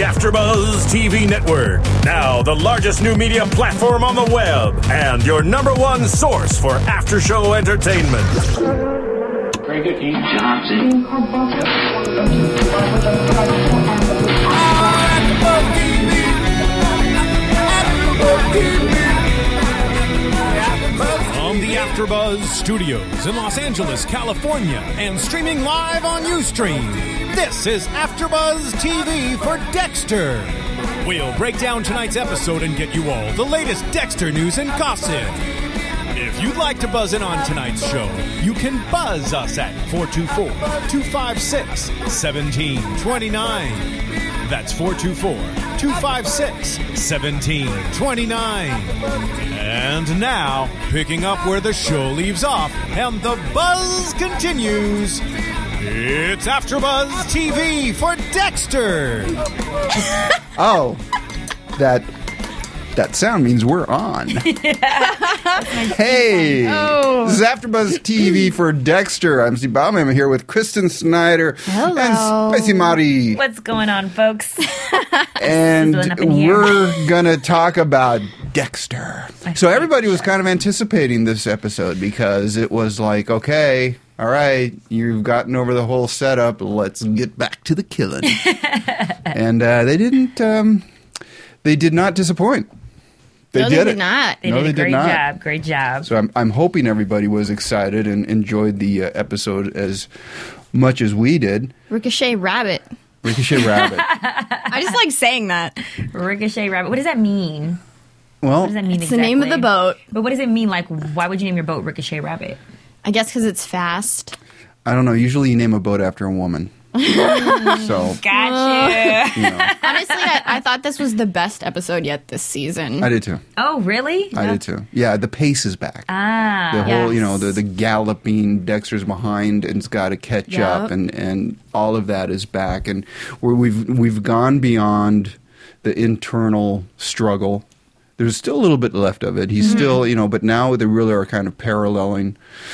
AfterBuzz TV network. Now the largest new media platform on the web and your number one source for after-show entertainment. Very good, King Johnson. From the AfterBuzz Studios in Los Angeles, California, and streaming live on Ustream, this is AfterBuzz TV for Dexter. We'll break down tonight's episode and get you all the latest Dexter news and gossip. If you'd like to buzz in on tonight's show, you can buzz us at 424-256-1729. That's 424-256-1729. And now, picking up where the show leaves off and the buzz continues, it's AfterBuzz TV for Dexter. Oh, that sound means we're on. Hey, this is AfterBuzz TV for Dexter. I'm Steve Bauman. I'm here with Kristen Snyder and Spicy Mari. What's going on, folks? And we're going to talk about Dexter. So everybody was kind of anticipating this episode because it was like, okay, all right, you've gotten over the whole setup. Let's get back to the killing. And they did not disappoint. They did not. They did a great job. Great job. So I'm hoping everybody was excited and enjoyed the episode as much as we did. Ricochet Rabbit. Ricochet Rabbit. I just like saying that. Ricochet Rabbit. What does that mean? Well, what does that mean it's exactly? the name of the boat. But what does it mean? Like, why would you name your boat Ricochet Rabbit? I guess because it's fast. I don't know. Usually you name a boat after a woman. So Gotcha. Honestly, I thought this was the best episode yet this season. I did too. Oh, really? I did too. Yeah, the pace is back. The whole, the galloping, Dexter's behind and's got to catch up, and all of that is back, and we've gone beyond the internal struggle. There's still a little bit left of it. He's still, but now they really are kind of paralleling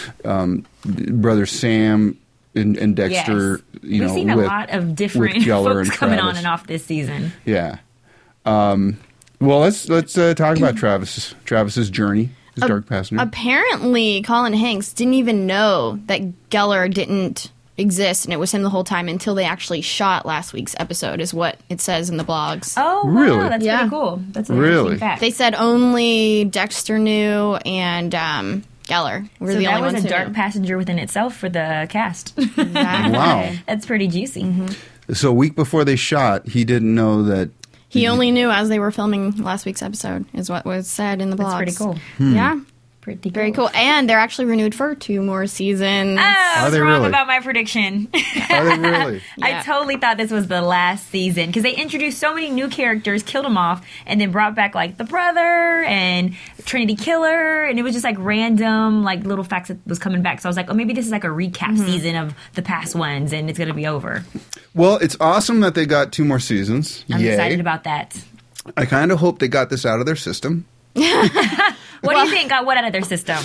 Brother Sam and Dexter, We've seen a lot of different folks coming on and off this season. Yeah. Well, let's talk about Travis's journey, his dark past. Apparently, Colin Hanks didn't even know that Geller didn't exist, and it was him the whole time until they actually shot last week's episode, is what it says in the blogs. Oh, wow. Really? That's pretty cool. That's an interesting fact. They said only Dexter knew and Geller were the only ones who knew. So that was a dark passenger within itself for the cast. Exactly. Wow. That's pretty juicy. Mm-hmm. So a week before they shot, he didn't know that... He only knew as they were filming last week's episode, is what was said in the blogs. That's pretty cool. Yeah. Pretty cool. Very cool. And they're actually renewed for 2 more seasons. Oh, I was wrong really? about my prediction. Are they really? I totally thought this was the last season because they introduced so many new characters, killed them off, and then brought back like the brother and Trinity Killer, and it was just like random like little facts that was coming back. So I was like, oh, maybe this is like a recap season of the past ones, and it's going to be over. Well, it's awesome that they got 2 more seasons. I'm excited about that. I kind of hope they got this out of their system. What do you think got what out of their system?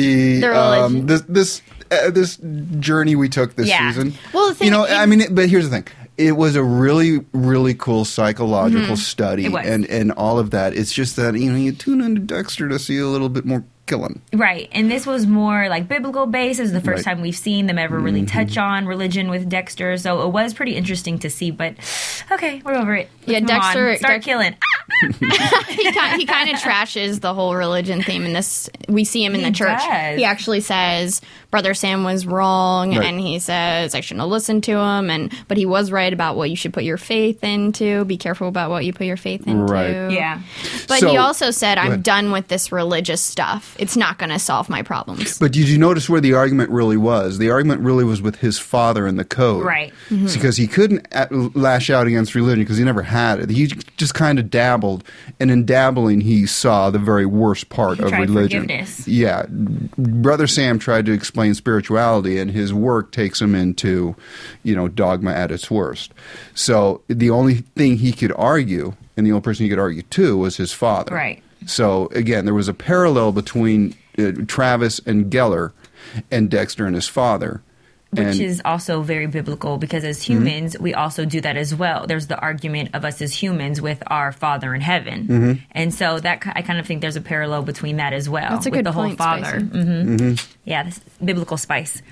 This journey we took this season. Well, the thing but here's the thing. It was a really, really cool psychological study, and all of that. It's just that you tune into Dexter to see a little bit more killing. Right, and this was more like biblical based. This is the first time we've seen them ever really touch on religion with Dexter, so it was pretty interesting to see. But okay, we're over it. Let's Dexter start killing. he kind of trashes the whole religion theme in this. We see him in the church. Does. He actually says Brother Sam was wrong, and he says I shouldn't have listened to him, but he was right about what you should put your faith into. Be careful about what you put your faith into. Right. Yeah. But he also said, I'm done with this religious stuff. It's not going to solve my problems. But did you notice where the argument really was? The argument really was with his father in the code. Right. Because he couldn't lash out against religion because he never had it. He just kind of dabbled, and in dabbling he saw the very worst part of religion. Forgiveness. Yeah. Brother Sam tried to explain spirituality, and his work takes him into, dogma at its worst. So the only thing he could argue, and the only person he could argue to, was his father. Right. So, again, there was a parallel between Travis and Geller and Dexter and his father. Which is also very biblical because as humans, we also do that as well. There's the argument of us as humans with our Father in heaven. And so that I kind of think there's a parallel between that as well. That's a with good the whole point, Father. Yeah, this biblical spice.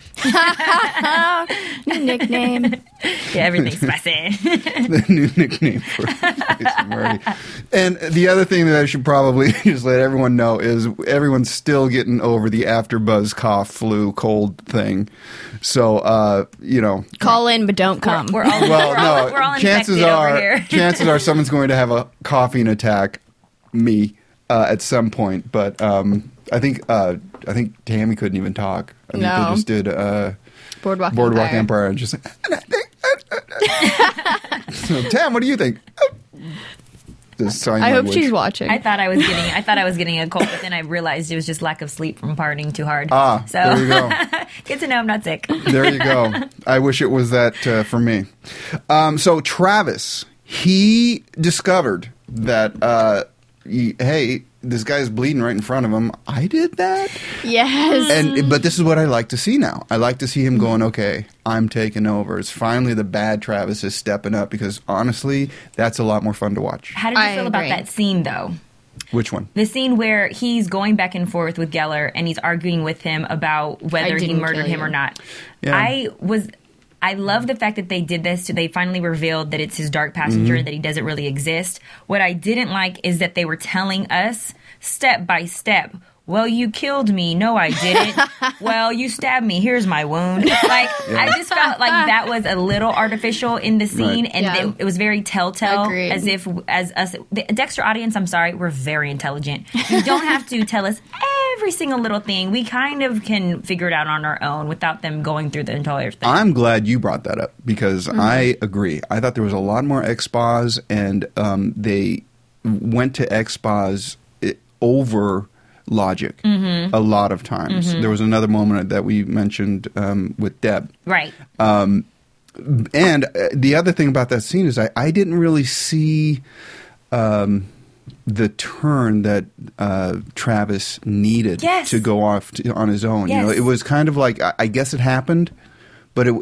New nickname. Yeah, everything's spicy. The new nickname for Spicy Marty. And the other thing that I should probably just let everyone know is everyone's still getting over the afterbuzz cough, flu, cold thing. So, Call in, but don't come. We're all, we're all chances infected are, over here. chances are someone's going to have a coughing attack, at some point. But I think Tammy couldn't even talk. I think they just did Boardwalk Empire and just so, Tam, what do you think? I hope she's watching. I thought I was getting a cold, but then I realized it was just lack of sleep from partying too hard. So there you go. Good to know I'm not sick. There you go. I wish it was that for me. So Travis, he discovered that hey, this guy's bleeding right in front of him. I did that. Yes. But this is what I like to see now. I like to see him going, okay, I'm taking over. It's finally the bad Travis is stepping up because honestly, that's a lot more fun to watch. How did you feel about that scene, though? Which one? The scene where he's going back and forth with Geller and he's arguing with him about whether he murdered him or not. Yeah. I love the fact that they did this. They finally revealed that it's his dark passenger, that he doesn't really exist. What I didn't like is that they were telling us step by step, well, you killed me. No, I didn't. Well, you stabbed me. Here's my wound. I just felt like that was a little artificial in the scene, and it was very telltale. Agreed. As if, as us, the Dexter audience, I'm sorry, we're very intelligent. You don't have to tell us every single little thing. We kind of can figure it out on our own without them going through the entire thing. I'm glad you brought that up because I agree. I thought there was a lot more expos, and they went to expos over logic a lot of times. There was another moment that we mentioned with Deb. Right. And the other thing about that scene is I didn't really see the turn that Travis needed to go off on his own. Yes. You know, it was kind of like, I guess it happened, but to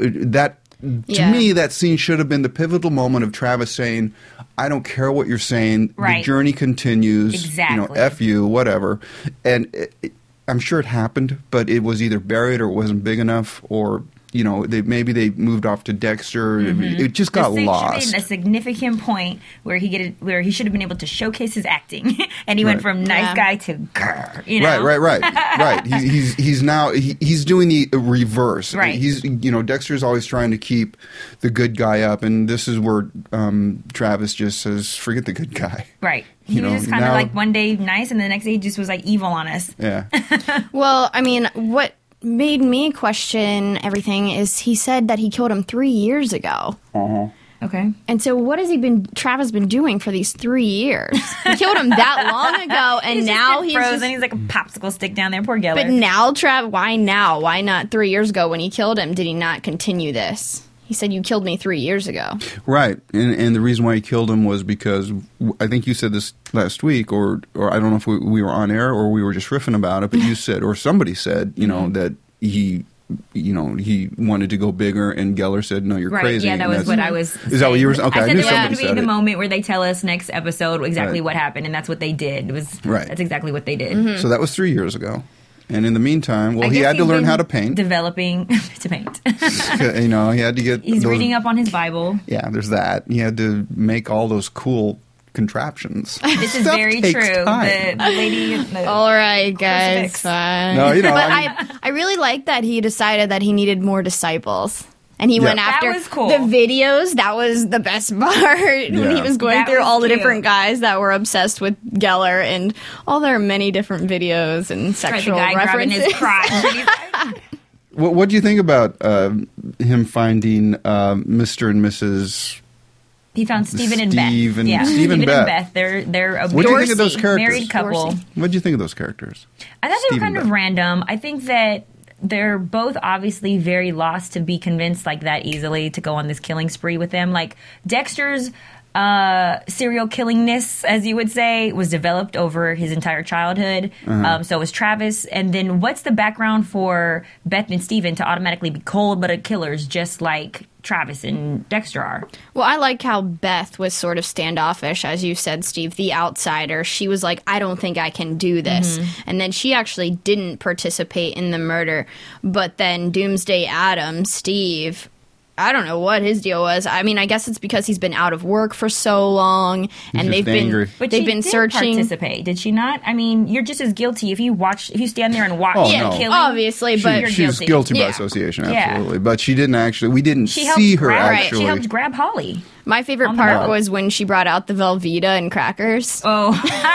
me, that scene should have been the pivotal moment of Travis saying, I don't care what you're saying. Right. The journey continues. Exactly. You know, F you, whatever. And I'm sure it happened, but it was either buried or it wasn't big enough, or maybe they moved off to Dexter. It just got lost. Made a significant point where he should have been able to showcase his acting, and he went from nice guy to grr. You know? Right. He's now he's doing the reverse. Right. Dexter's always trying to keep the good guy up, and this is where Travis just says, "Forget the good guy." Right. He was just kind of like one day nice, and the next day he just was like evil on us. Yeah. Well, I mean, what made me question everything is he said that he killed him 3 years ago. Okay. And so what has Travis been doing for these 3 years? He killed him that long ago, and now he's frozen. He's like a popsicle stick down there. Poor Geller. But now, why now? Why not 3 years ago when he killed him? Did he not continue this? He said, you killed me 3 years ago. Right. And the reason why he killed him was because, I think you said this last week, or I don't know if we were on air or we were just riffing about it, but you said, or somebody said, that he wanted to go bigger, and Geller said, no, you're crazy. Yeah, that was what I was saying. Is that what you were saying? Okay, I said I knew there was somebody going to be the moment where they tell us next episode exactly what happened, and that's what they did. That's exactly what they did. So that was 3 years ago. And in the meantime, he had to learn how to paint. Developing to paint. He had to get. He's reading up on his Bible. Yeah, there's that. He had to make all those cool contraptions. This is very true. The lady. All right, guys. Fine. No, but I really like that he decided that he needed more disciples. And he went after the videos. That was the best part when he was going through all the different guys that were obsessed with Geller and all their many different videos and sexual references. His crotch. What do you think about him finding Mr. and Mrs. He found Stephen and Beth. Stephen and Beth. They're a what do you think of those characters? Married couple. What do you think of those characters? I thought they were kind of random. I think that they're both obviously very lost to be convinced like that easily to go on this killing spree with them. Like Dexter's serial killingness, as you would say, was developed over his entire childhood. So was Travis. And then what's the background for Beth and Steven to automatically be cold-blooded killers just like Travis and Dexter are? Well, I like how Beth was sort of standoffish, as you said, Steve, the outsider. She was like, I don't think I can do this. And then she actually didn't participate in the murder. But then Doomsday Adam, Steve, I don't know what his deal was. I mean, I guess it's because he's been out of work for so long, and they've been searching. Participate, did she not? I mean, you're just as guilty if you stand there and watch killing. Obviously, but she's guilty by association, absolutely. Yeah. But she didn't actually. We didn't see her actually. She helped grab Holly. My favorite part was when she brought out the Velveeta and crackers. Oh,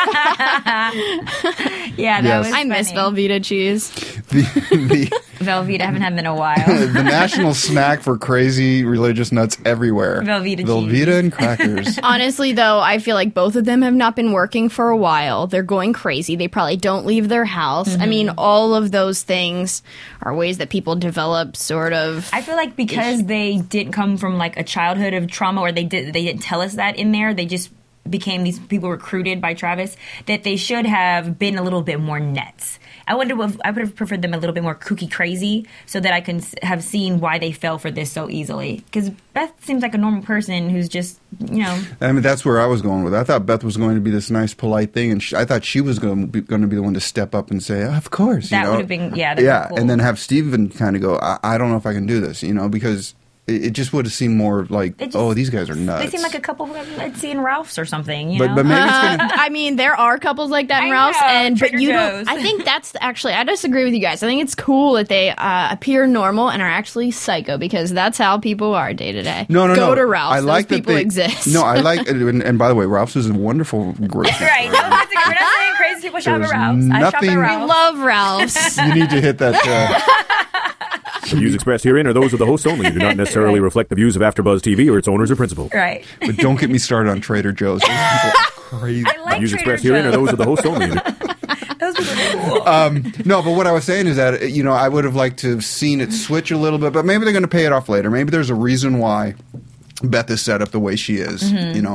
yeah, that was funny. I miss Velveeta cheese. Velveeta, I haven't had them in a while. The national snack for crazy religious nuts everywhere. Velveeta and crackers. Honestly, though, I feel like both of them have not been working for a while. They're going crazy. They probably don't leave their house. I mean, all of those things are ways that people develop sort of. I feel like because they didn't come from like a childhood of trauma, or they didn't tell us that in there. They just became these people recruited by Travis, that they should have been a little bit more nuts. I would have preferred them a little bit more kooky crazy, so that I can have seen why they fell for this so easily. Because Beth seems like a normal person who's just, I mean, that's where I was going with it. I thought Beth was going to be this nice, polite thing, and I thought she was going to be the one to step up and say, "Of course." That would have been, cool. And then have Steven kind of go, I don't know if I can do this, because it just would have seemed more like, these guys are nuts. They seem like a couple I'd see in Ralph's or something, But maybe it's gonna... I mean, there are couples like that in Ralph's, but you don't. I think that's actually, I disagree with you guys. I think it's cool that they appear normal and are actually psycho, because that's how people are day to day. No. Go to Ralph's. I like those people exist. No, I like, and by the way, Ralph's is a wonderful grocery store. Right. No, we're not saying crazy people shop at Ralph's. I shop at Ralph's. We love Ralph's. You need to hit that. The views expressed herein are those of the hosts only and do not necessarily reflect the views of AfterBuzz TV or its owners or principals. Right. But don't get me started on Trader Joe's. Those people are crazy. I like the views expressed herein are those of the hosts only. Those people are cool. No, but what I was saying is that, I would have liked to have seen it switch a little bit, but maybe they're going to pay it off later. Maybe there's a reason why Beth is set up the way she is,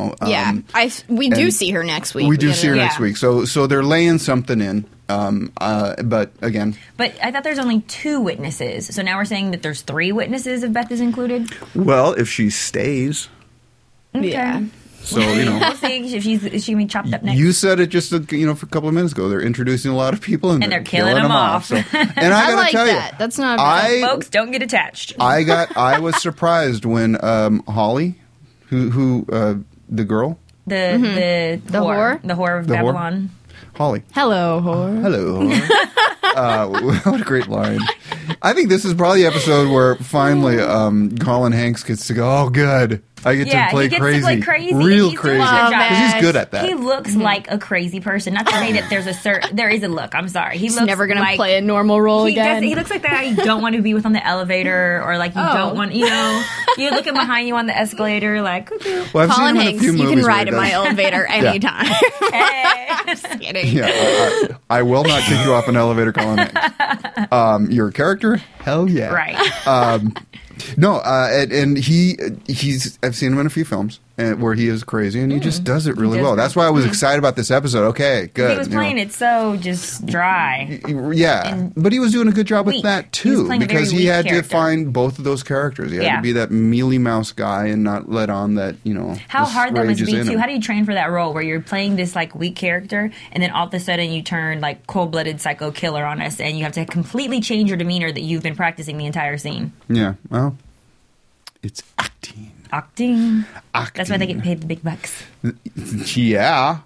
we do see her next week. We do see her next week. So they're laying something in. But again. But I thought there's only 2 witnesses. So now we're saying that there's 3 witnesses if Beth is included? Well, if she stays. Okay. Yeah. So, we'll see if she's going to be chopped up next. You said it just, for a couple of minutes ago. They're introducing a lot of people and they're killing them off. So. And I got to tell that. You. That's not bad. Folks, don't get attached. I was surprised when Holly, who the girl? The whore. The whore of Babylon. Holly. Hello, whore. Hello, whore. What a great line. I think this is probably the episode where finally Colin Hanks gets to go, oh, good. I get to play crazy. To play crazy. Real crazy. Because he's good at that. He looks like a crazy person. Not to say that there is a look. I'm sorry. He's never going to play a normal role again. He looks like the guy you don't want to be with on the elevator, or like you don't want, you're looking behind you on the escalator like, well, Colin Hanks, you can ride in my elevator anytime. Hey. Just kidding. Yeah, I will not kick you off an elevator, Colin Hanks. Your character? Hell yeah. Right. No, and I've seen him in a few films where he is crazy, and he just does it really well. That's why I was excited about this episode. Okay, good. He was playing it so just dry. Yeah, but he was doing a good job with that too, because he had to find both of those characters. He had to be that mealy mouse guy and not let on that, How hard that must be too. How do you train for that role where you're playing this like weak character, and then all of a sudden you turn like cold-blooded psycho killer on us, and you have to completely change your demeanor that you've been practicing the entire scene? Yeah, well, it's acting. Acting. That's why they get paid the big bucks. Yeah.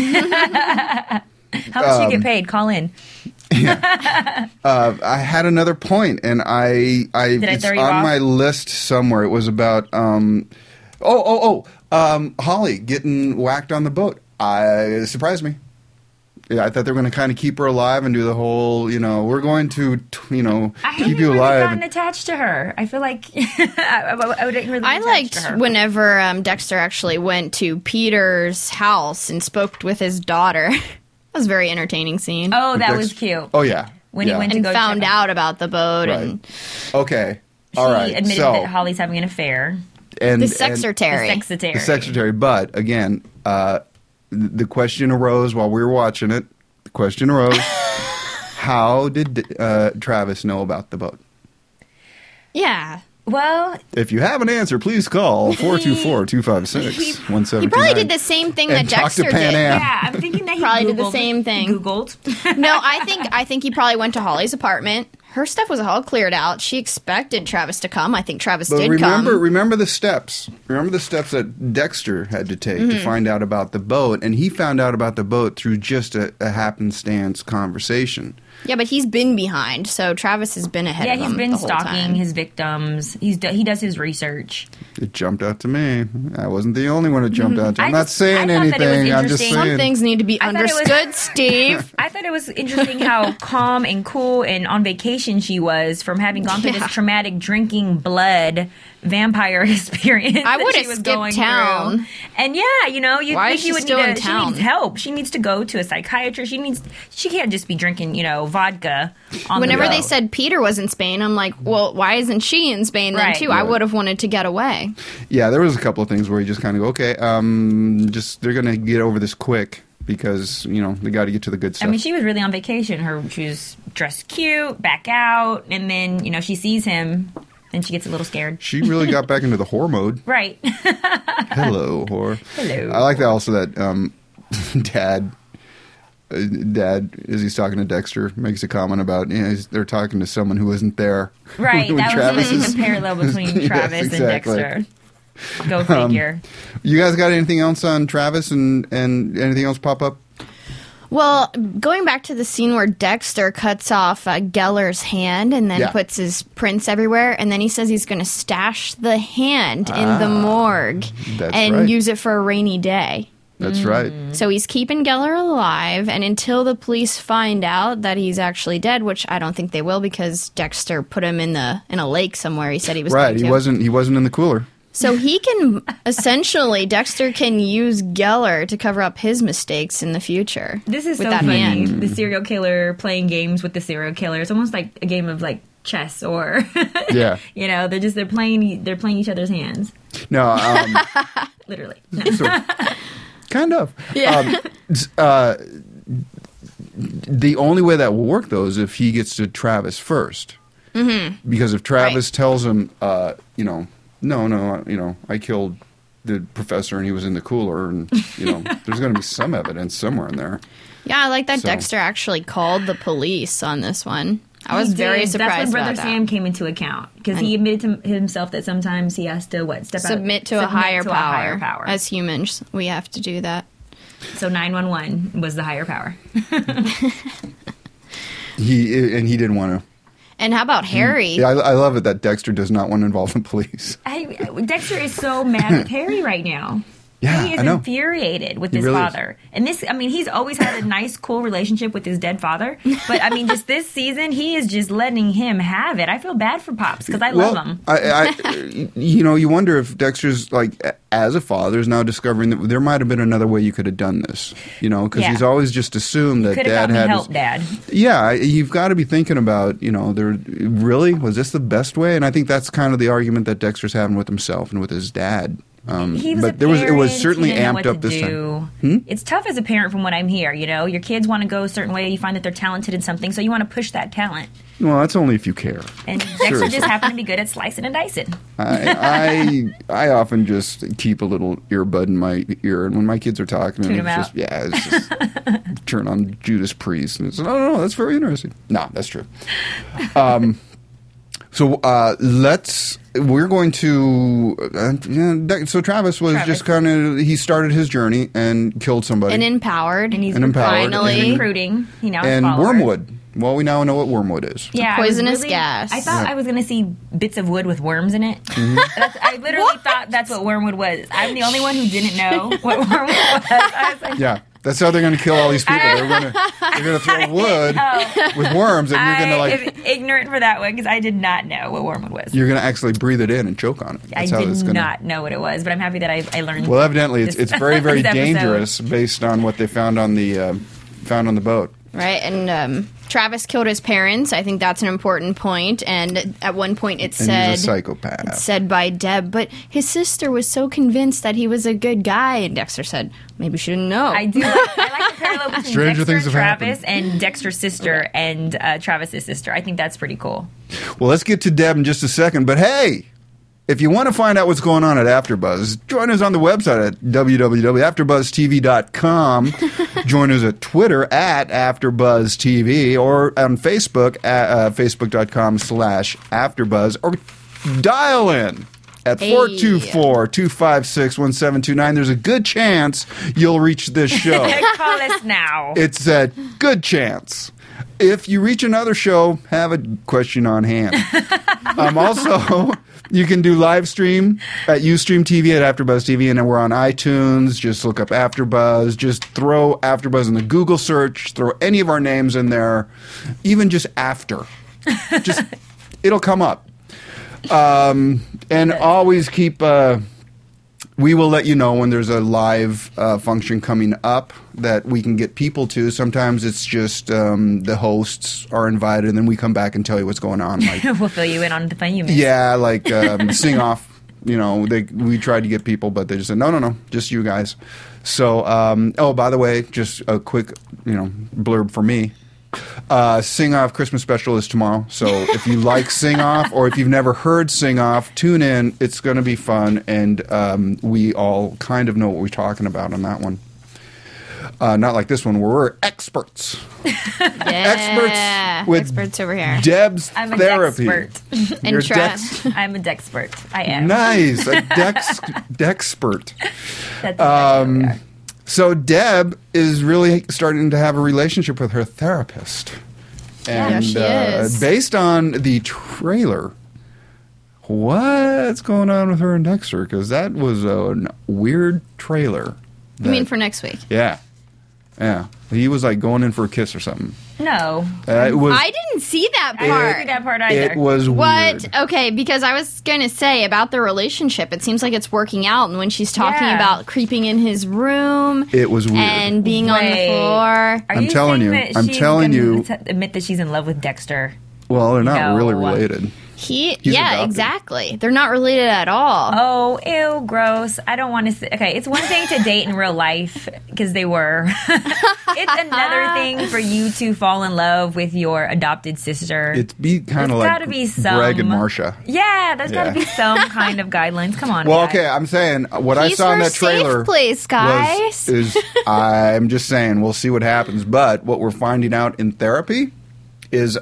How much do you get paid? Call in. Yeah. I had another point, and it's on my list somewhere. It was about Holly getting whacked on the boat. It surprised me. Yeah, I thought they were going to kind of keep her alive and do the whole, we're going to, keep you alive. I haven't gotten attached to her. I feel like I didn't really. I liked whenever Dexter actually went to Peter's house and spoke with his daughter. That was a very entertaining scene. Oh, that was cute. Oh yeah, when he went to go found out about the boat. Right. And okay, all right. He admitted that Holly's having an affair. the secretary. The secretary. But again, the question arose while we were watching it. The question arose: how did Travis know about the boat? Yeah. Well, if you have an answer, please call 424-256-1729. He probably did the same thing that Dexter did. Yeah, I'm thinking that he probably did the same thing. Googled. No, I think he probably went to Holly's apartment. Her stuff was all cleared out. She expected Travis to come. I think Travis did come. Remember the steps. Remember the steps that Dexter had to take to find out about the boat, and he found out about the boat through just a happenstance conversation. Yeah, but he's been behind, so Travis has been ahead of him. Yeah, he's been stalking his victims. He does his research. It jumped out to me. I wasn't the only one that jumped out to me. I'm not saying anything. I'm just saying. Some things need to be understood, Steve. I thought it was interesting how calm and cool and on vacation she was from having gone through this traumatic drinking blood vampire experience. I would have skipped town. Through. And yeah, you know, you think she would need she needs help. She needs to go to a psychiatrist. She can't just be drinking, vodka on Whenever the boat. They said Peter was in Spain, I'm like, well, why isn't she in Spain then too? Right. I would have wanted to get away. Yeah, there was a couple of things where you just kind of go, okay, they're going to get over this quick because, they got to get to the good stuff. I mean, she was really on vacation. She was dressed cute, back out, and then, she sees him and she gets a little scared. She really got back into the whore mode. Right. Hello, whore. Hello. I like that also that Dad, as he's talking to Dexter, makes a comment about they're talking to someone who isn't there. Right, that was the parallel between Travis and Dexter. Go figure. You guys got anything else on Travis and anything else pop up? Well, going back to the scene where Dexter cuts off Geller's hand and then puts his prints everywhere, and then he says he's going to stash the hand in the morgue and use it for a rainy day. That's right. So he's keeping Geller alive, and until the police find out that he's actually dead, which I don't think they will because Dexter put him in a lake somewhere. He said he was going to. He wasn't in the cooler. So he can Dexter can use Geller to cover up his mistakes in the future. This is so funny. Hand. The serial killer playing games with the serial killer. It's almost like a game of chess or they're playing each other's hands. No, literally. Kind of. Yeah. The only way that will work, though, is if he gets to Travis first. Mm-hmm. Because if Travis tells him, no, I killed the professor and he was in the cooler, and, there's going to be some evidence somewhere in there. Yeah, I like that Dexter actually called the police on this one. I was very surprised That's when Brother about Sam came into account because he admitted to himself that sometimes he has to submit to a higher power. As humans, we have to do that. So 911 was the higher power. He didn't want to. And how about Harry? Yeah, I love it that Dexter does not want to involve the police. Dexter is so mad with Harry right now. Yeah, he is infuriated with his father. And he's always had a nice, cool relationship with his dead father. But, just this season, he is just letting him have it. I feel bad for Pops because I love him. You wonder if Dexter's, as a father, is now discovering that there might have been another way you could have done this. Because he's always just assumed that Dad had help, Dad. Yeah, you've got to be thinking about, really? Was this the best way? And I think that's kind of the argument that Dexter's having with himself and with his dad. It was certainly amped up this time. It's tough as a parent from what I'm hearing. Your kids want to go a certain way. You find that they're talented in something, so you want to push that talent. Well, that's only if you care. And Dexter just happened to be good at slicing and dicing. I often just keep a little earbud in my ear, and when my kids are talking, it's just turn on Judas Priest, and it's no, that's very interesting. No, that's true. We're going to. So Travis was just kind of. He started his journey and killed somebody. And empowered. And he's finally recruiting. He now and Wormwood. Well, we now know what wormwood is. Yeah, poisonous gas. I thought I was going to see bits of wood with worms in it. Mm-hmm. I literally thought that's what wormwood was. I'm the only one who didn't know what wormwood was. I was like, yeah. That's how they're going to kill all these people. They're going to throw wood with worms, and you're going to I'm ignorant for that one because I did not know what wormwood was. You're going to actually breathe it in and choke on it. That's I did not know what it was, but I'm happy that I learned. Well, evidently, it's very, very dangerous based on what they found on the boat. Right, and Travis killed his parents. I think that's an important point. And at one point it said... he's a psychopath. It said by Deb, but his sister was so convinced that he was a good guy. And Dexter said, maybe she didn't know. I do. I like the parallel between Stranger Dexter things and have Travis and Dexter's sister and Travis's sister. I think that's pretty cool. Well, let's get to Deb in just a second. But hey... if you want to find out what's going on at AfterBuzz, join us on the website at www.afterbuzztv.com. Join us at Twitter at AfterBuzzTV or on Facebook at facebook.com/AfterBuzz or dial in at 424-256-1729. There's a good chance you'll reach this show. Call us now. It's a good chance. If you reach another show, have a question on hand. Also, you can do live stream at Ustream TV at AfterBuzz TV, and then we're on iTunes. Just look up AfterBuzz. Just throw AfterBuzz in the Google search. Throw any of our names in there, even just after. Just it'll come up. And always keep. We will let you know when there's a live function coming up that we can get people to. Sometimes it's just the hosts are invited, and then we come back and tell you what's going on. Like, we'll fill you in on the fun you missed. Yeah, like Sing Off. You know, we tried to get people, but they just said, no, just you guys. So, by the way, just a quick, blurb for me. Sing Off Christmas special is tomorrow. So if you like Sing Off or if you've never heard Sing Off, tune in. It's going to be fun, and we all kind of know what we're talking about on that one. Not like this one where we're experts. Yeah. Experts over here. Deb's I'm a therapy. Dexpert. And I'm a Dexpert. I am. Nice. A Dexpert. That's exactly what we are. So Deb is really starting to have a relationship with her therapist. And she is. Based on the trailer, what's going on with her and Dexter? Because that was a weird trailer. You mean for next week? Yeah. Yeah. He was like going in for a kiss or something. No. I didn't see that part. I didn't see that part either. It was what? weird. Okay, because I was going to say about their relationship, it seems like it's working out. And when she's talking about creeping in his room, it was weird. And being on the floor. I'm telling you. Admit that she's in love with Dexter. Well, they're not really related. Exactly. They're not related at all. Oh, ew, gross. I don't want to say. Okay, it's one thing to date in real life, because they were. It's another thing for you to fall in love with your adopted sister. It's kind of like Greg and Marcia. Yeah, there's got to be some kind of guidelines. Come on, well, guys. okay, I'm saying what I saw in that trailer. Safe place, guys. I'm just saying, we'll see what happens. But what we're finding out in therapy is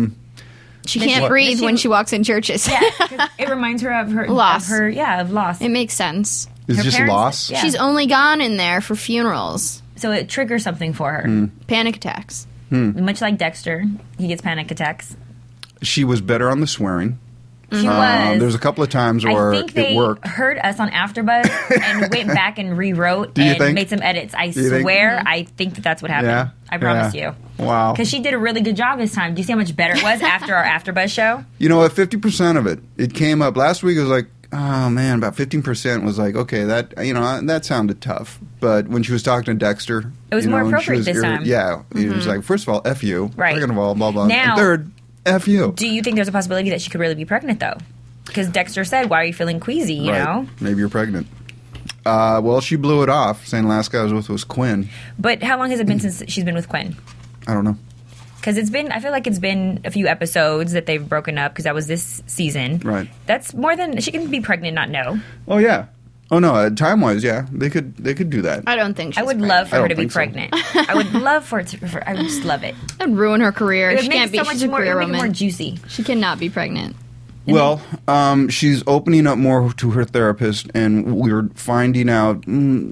she can't breathe when she walks in churches. Yeah, it reminds her of her loss. Of loss. It makes sense. Is it just loss? Yeah. She's only gone in there for funerals. So it triggers something for her. Panic attacks. Much like Dexter, he gets panic attacks. She was better on the swearing. She was. There's a couple of times where it worked. Heard us on AfterBuzz and went back and rewrote and made some edits. I swear, I think that's what happened. Yeah? I promise you. Wow. Because she did a really good job this time. Do you see how much better it was after our AfterBuzz show? You know, at 50% of it came up. Last week it was like, oh man, about 15% was like, okay, that sounded tough. But when she was talking to Dexter, it was more appropriate this time. Yeah. It was like, first of all, F you. Right. Second of all, blah, blah. Now, and third, F you. Do you think there's a possibility that she could really be pregnant, though? Because Dexter said, why are you feeling queasy, you know? Maybe you're pregnant. Well, she blew it off, saying last guy I was with was Quinn. But how long has it been since she's been with Quinn? I don't know. Because I feel like it's been a few episodes that they've broken up, because that was this season. Right. That's more than, she can be pregnant, not know. Oh, yeah. Oh, no, time-wise, yeah. They could do that. I don't think she's I would pregnant. love for her to be pregnant. I would love for it I would just love it. That'd ruin her career. She can't be. She's a career woman. It would make it more juicy. She cannot be pregnant. Well, she's opening up more to her therapist, and we're finding out,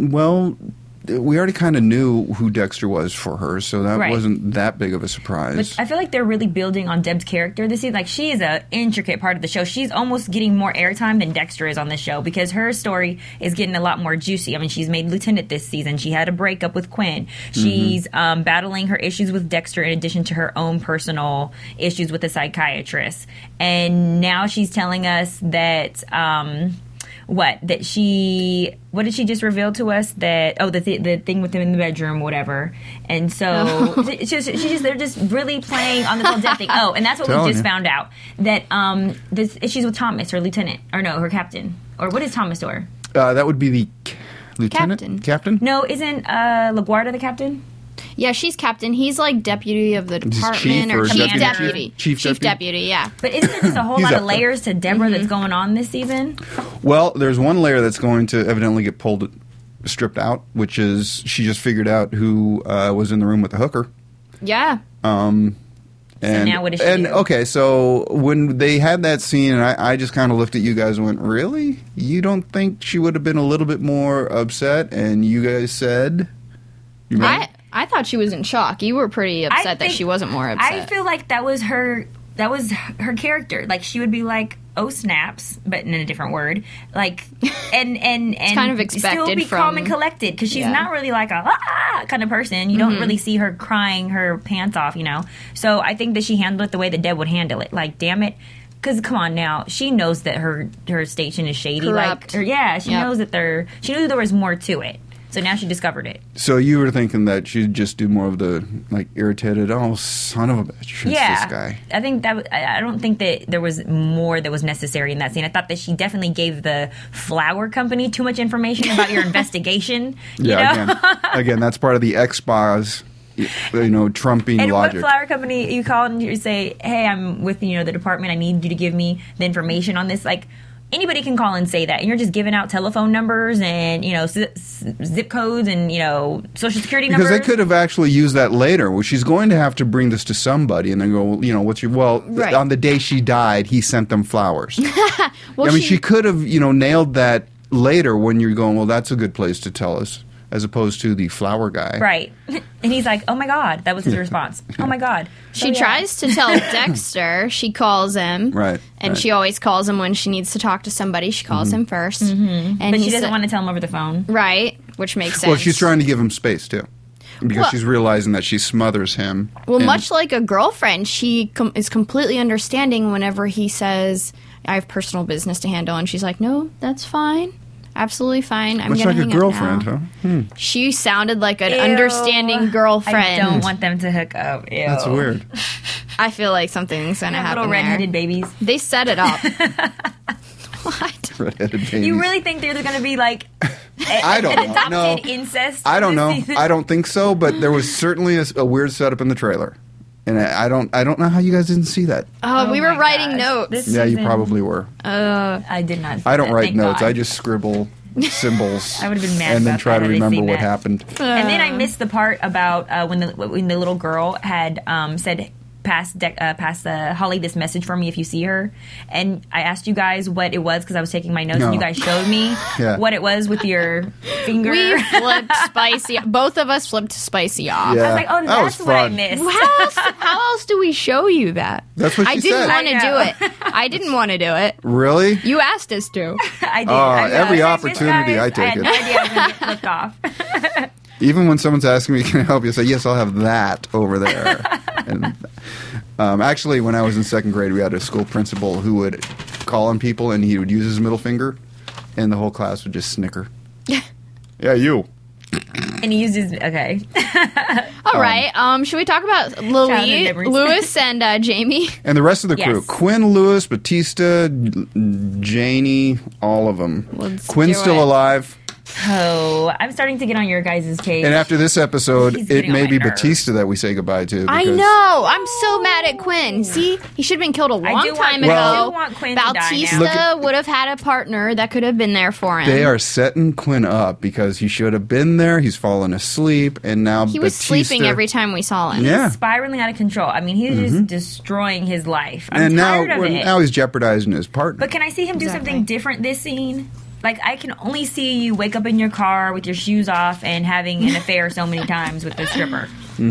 we already kind of knew who Dexter was for her, so that wasn't that big of a surprise. But I feel like they're really building on Deb's character this season. Like, she is an intricate part of the show. She's almost getting more airtime than Dexter is on this show, because her story is getting a lot more juicy. I mean, she's made lieutenant this season. She had a breakup with Quinn. She's battling her issues with Dexter in addition to her own personal issues with a psychiatrist. And now she's telling us that... what did she just reveal to us? That the thing with him in the bedroom, whatever. And so they're just really playing on the whole death thing. Oh, and that's what we just found out, that she's with Thomas, her lieutenant, or no, her captain, or what is Thomas to her? That would be the lieutenant, captain. No, isn't LaGuardia the captain? Yeah, she's captain. He's like deputy of the department, or chief deputy. Chief deputy, yeah. But isn't there just a whole lot of layers to Deborah that's going on this season? Well, there's one layer that's going to evidently get stripped out, which is she just figured out who was in the room with the hooker. Yeah. So now what does she do? Okay, so when they had that scene, and I just kind of looked at you guys and went, really? You don't think she would have been a little bit more upset? And you guys said... I thought she was in shock. You were pretty upset that she wasn't more upset. I feel like that was her character. Like, she would be like, oh snaps, but in a different word. Like, and it's kind of expected, still be calm and collected, because she's not really like a kind of person. You don't really see her crying her pants off, you know. So I think that she handled it the way that Deb would handle it. Like, damn it. Because, come on now, she knows that her station is shady. Corrupt. Like, she knows that she knew there was more to it. So now she discovered it. So you were thinking that she'd just do more of the, like, irritated, oh, son of a bitch, it's this guy. I think I don't think that there was more that was necessary in that scene. I thought that she definitely gave the flower company too much information about your investigation. Again, that's part of the X-Files, trumping and logic. And what flower company you call and you say, hey, I'm with, the department, I need you to give me the information on this, like... Anybody can call and say that, and you're just giving out telephone numbers and zip codes and social security numbers. Because they could have actually used that later. Well, she's going to have to bring this to somebody, and then go, what's your on the day she died, he sent them flowers. She could have nailed that later when you're going, well, that's a good place to tell us, as opposed to the flower guy, right? And he's like, oh my god, that was his response. Oh my god. She tries to tell Dexter. She calls him, right? And she always calls him when she needs to talk to somebody. She calls him first, and but she doesn't want to tell him over the phone, right? Which makes sense. Well, she's trying to give him space too, because she's realizing that she smothers him. Well, much like a girlfriend, she is completely understanding whenever he says, "I have personal business to handle," and she's like, "No, that's fine." Absolutely fine. I'm much gonna like hang a girlfriend, up now. Huh? She sounded like an understanding girlfriend. I don't want them to hook up. Ew. That's weird. I feel like something's gonna happen. Little redheaded there. Babies. They set it up. What? Redheaded babies. You really think there's gonna be like I don't know. adopted incest? I don't know. I don't think so. But there was certainly a weird setup in the trailer. And I don't know how you guys didn't see that. Oh, we were writing notes. Yeah, you probably were. I did not. I don't write notes. God. I just scribble symbols. I would have been mad and then try to remember what that. happened. And then I missed the part about when the little girl had said, pass Holly this message for me if you see her. And I asked you guys what it was because I was taking my notes and you guys showed me what it was with your finger. We flipped Spicy. Both of us flipped Spicy off. Yeah. I was like, oh, that's what I missed. How else do we show you that? That's what she said. I didn't want to do it. I didn't want to do it. Really? You asked us to. I did. Every opportunity I take it. I had no idea I was going to get flipped off. Even when someone's asking me, can I help you? I say, yes, I'll have that over there. And actually, when I was in second grade, we had a school principal who would call on people, and he would use his middle finger, and the whole class would just snicker. Yeah, you. And he used his... Okay. All right. Should we talk about Lewis and Jamie? And the rest of the crew. Yes. Quinn, Lewis, Batista, Janie, all of them. Quinn's still alive. Oh, I'm starting to get on your guys' case. And after this episode, it may be Batista that we say goodbye to. I know. I'm so mad at Quinn. See, he should have been killed a long time ago. I do want Quinn Bautista would have had a partner that could have been there for him. They are setting Quinn up because he should have been there. He's fallen asleep, and now he was sleeping every time we saw him. Yeah. He's spiraling out of control. I mean, he's just destroying his life. I'm tired of it. Now he's jeopardizing his partner. But can I see him do something different this scene? Like, I can only see you wake up in your car with your shoes off and having an affair so many times with the stripper.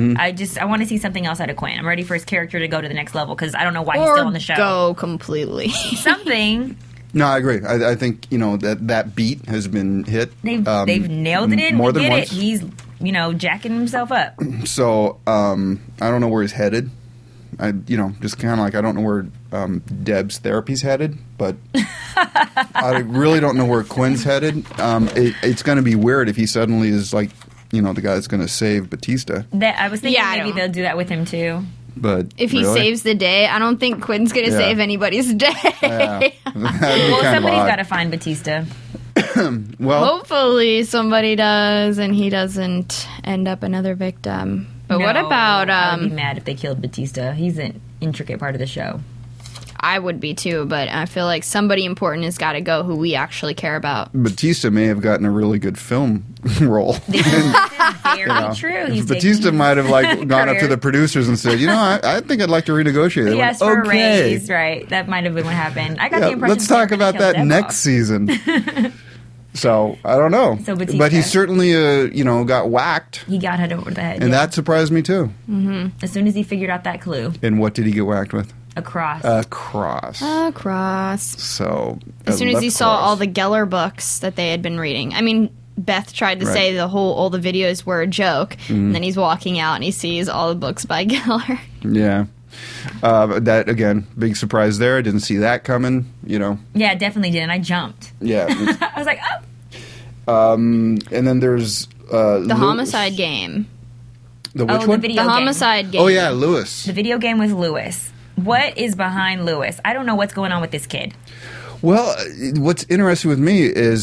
I want to see something else out of Quinn. I'm ready for his character to go to the next level because I don't know why he's still on the show. Go completely. Something. No, I agree. I think, that beat has been hit. They've nailed it in. More than once. He's, jacking himself up. So, I don't know where he's headed. Just kind of like, I don't know where Deb's therapy's headed, but I really don't know where Quinn's headed. It's going to be weird if he suddenly is like, the guy that's going to save Batista. I was thinking maybe they'll do that with him too. But if he saves the day, I don't think Quinn's going to save anybody's day. Yeah. Well, somebody's got to find Batista. Well, hopefully somebody does, and he doesn't end up another victim. But what about? I'd be mad if they killed Batista. He's an intricate part of the show. I would be too, but I feel like somebody important has got to go who we actually care about. Batista may have gotten a really good film role. This is very true. Batista might have gone up to the producers and said, I think I'd like to renegotiate. He asked for a raise, right? That might have been what happened. I got the impression. Let's talk about that next season. So I don't know, but he certainly, got whacked. He got hit over the head, and that surprised me too. Mm-hmm. As soon as he figured out that clue. And what did he get whacked with? A cross. A cross. So as soon as he saw all the Geller books that they had been reading, I mean, Beth tried to say all the videos were a joke, and then he's walking out and he sees all the books by Geller. Yeah. That again, big surprise there. I didn't see that coming. Yeah, definitely didn't. I jumped. Yeah. I was like, oh. And then there's the homicide game. The which one? The homicide game. Oh yeah, Lewis. The video game with Lewis. What is behind Lewis? I don't know what's going on with this kid. Well, what's interesting with me is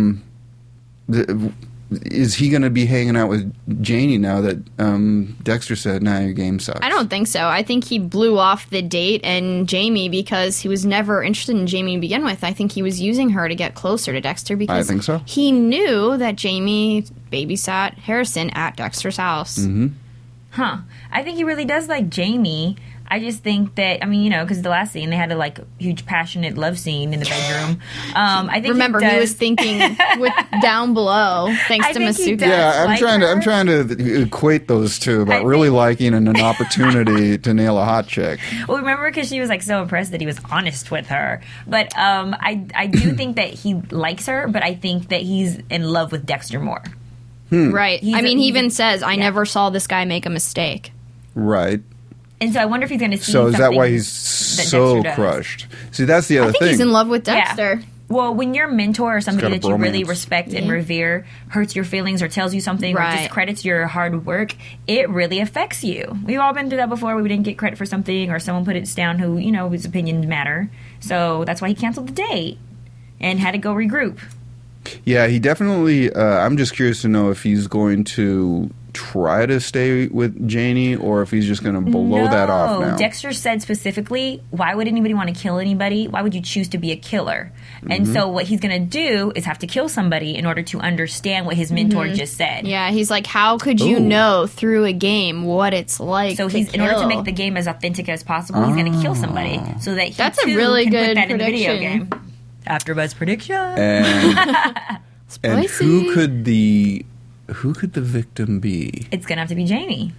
is he going to be hanging out with Janie now that Dexter said, "Nah, your game sucks"? I don't think so. I think he blew off the date and Jamie because he was never interested in Jamie to begin with. I think he was using her to get closer to Dexter because I think so. He knew that Jamie babysat Harrison at Dexter's house. Mm-hmm. Huh. I think he really does like Jamie. I just think that, because the last scene, they had a, huge passionate love scene in the bedroom. I think he was thinking with Down Below, thanks to Masuka. Yeah, I'm trying to equate those two about really liking and an opportunity to nail a hot chick. Well, remember, because she was, so impressed that he was honest with her. But I do think that he likes her, but I think that he's in love with Dexter more. Right. He even says, I never saw this guy make a mistake. Right. And so I wonder if he's going to see So something. Is that why he's so crushed? See, that's the other thing. I think he's in love with Dexter. Yeah. Well, when your mentor or somebody that you really respect and revere hurts your feelings or tells you something or discredits your hard work, it really affects you. We've all been through that before. We didn't get credit for something or someone put us down who, whose opinions matter. So that's why he canceled the date and had to go regroup. Yeah, he definitely... I'm just curious to know if he's going to try to stay with Janie or if he's just going to blow that off now. Dexter said specifically, why would anybody want to kill anybody? Why would you choose to be a killer? And so what he's going to do is have to kill somebody in order to understand what his mentor just said. Yeah, he's like, how could you know through a game what it's like So in order to make the game as authentic as possible, he's going to kill somebody so that he That's a really can good put that prediction. in the video game. AfterBuzz prediction. And who could the victim be? It's gonna have to be Jamie.